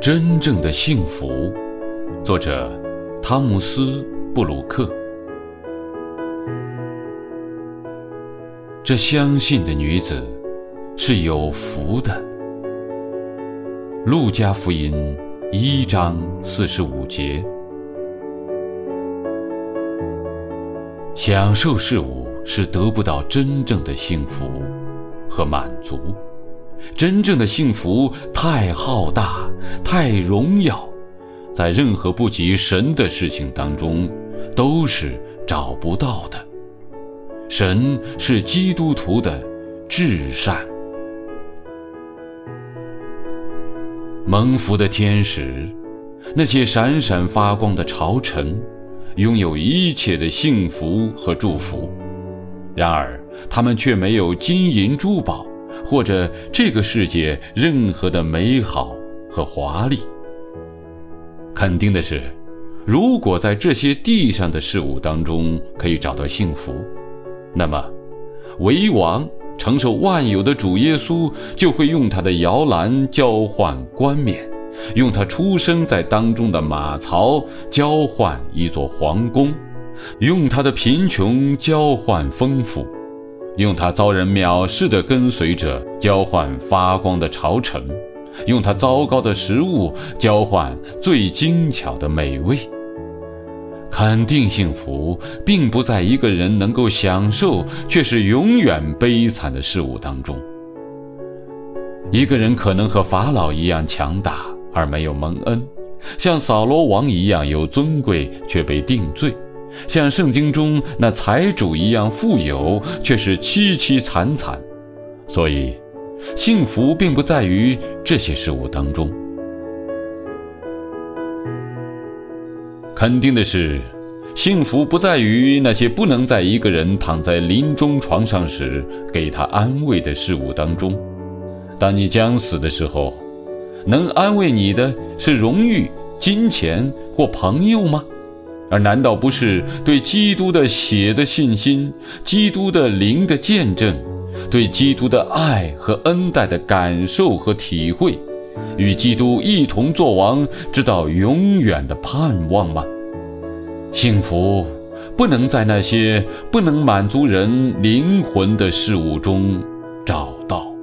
真正的幸福，作者汤姆斯·布鲁克。这相信的女子是有福的。路加福音1章45节。享受事物是得不到真正的幸福和满足。真正的幸福太浩大，太荣耀，在任何不及神的事情当中都是找不到的。神是基督徒的至善。蒙福的天使，那些闪闪发光的朝臣，拥有一切的幸福和祝福，然而他们却没有金银珠宝或者这个世界任何的美好和华丽。肯定的是，如果在这些地上的事物当中可以找到幸福，那么为王承受万有的主耶稣就会用他的摇篮交换冠冕，用他出生在当中的马槽交换一座皇宫，用他的贫穷交换丰富，用他遭人藐视的跟随者交换发光的朝臣，用他糟糕的食物交换最精巧的美味。肯定幸福并不在一个人能够享受却是永远悲惨的事物当中。一个人可能和法老一样强大而没有蒙恩，像扫罗王一样有尊贵却被定罪，像圣经中那财主一样富有却是凄凄惨惨。所以幸福并不在于这些事物当中。肯定的是，幸福不在于那些不能在一个人躺在临终床上时给他安慰的事物当中。当你将死的时候，能安慰你的是荣誉、金钱或朋友吗？而难道不是对基督的血的信心，基督的灵的见证，对基督的爱和恩待的感受和体会，与基督一同作王，直到永远的盼望吗？幸福不能在那些不能满足人灵魂的事物中找到。